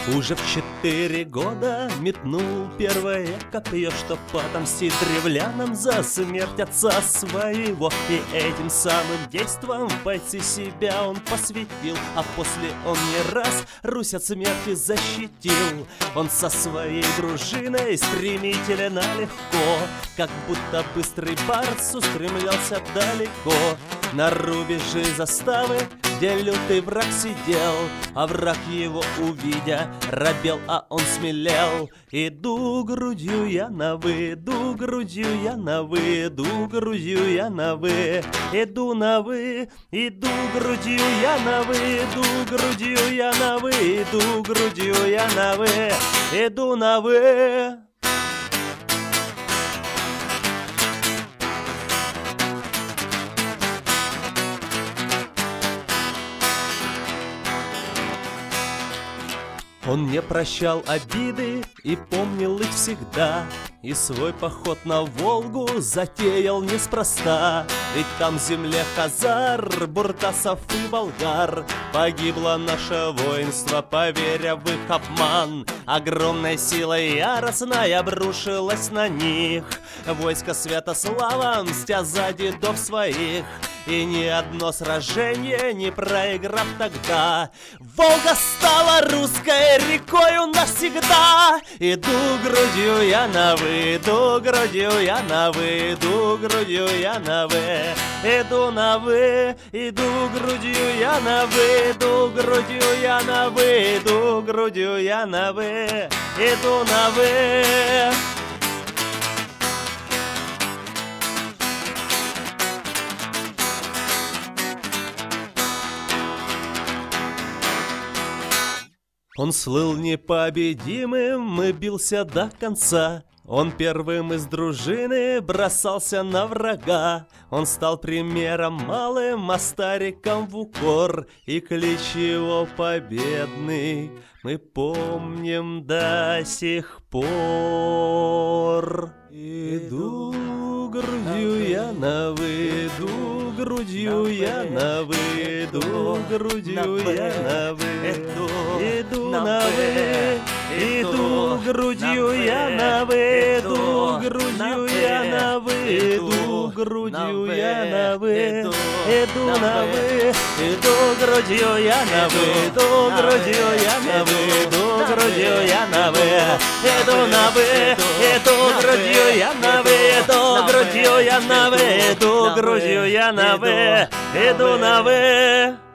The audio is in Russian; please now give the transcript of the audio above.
Уже в 4 года метнул первое копье, чтоб отомстить древлянам за смерть отца своего. И этим самым действом пойти себя он посвятил, а после он не раз Русь от смерти защитил. Он со своей дружиной стремительно легко, как будто быстрый барс устремлялся далеко. На рубеже заставы, где лютый враг сидел, а враг его увидя робел, а он смелел. Иду грудью я на вы, иду грудью я на вы, иду грудью я на вы, иду на вы, иду грудью я на вы, иду грудью я на вы, иду грудью я на вы, иду на вы. Он не прощал обиды и помнил их всегда, и свой поход на Волгу затеял неспроста. Ведь там в земле хазар, буртасов и болгар погибло наше воинство, поверя в их обман. Огромной силой яростной обрушилась на них войско Святослава, мстя за дедов своих. И ни одно сражение не проиграв тогда, Волга стала русской рекою навсегда. Иду грудью я на вы, иду грудью я на вы, иду грудью я на вы, иду на вы, иду грудью я на вы, иду грудью я на вы, иду грудью я на вы, иду на вы. Он слыл непобедимым и бился до конца. Он первым из дружины бросался на врага. Он стал примером малым, а старикам в укор. И клич его победный мы помним до сих пор. Иду грудью я на вы, иду грудью я на вы, иду грудью я на вы, иду на вы, иду грудью я на вы, иду грудью я на вы, иду грудью я на вы, иду на вы, иду грудью я на вы, иду грудью я на вы, иду грудью я на вы, иду на вы, иду грудью я на вы, иду грудью я на вы, иду грудью я на вы, иду на вы.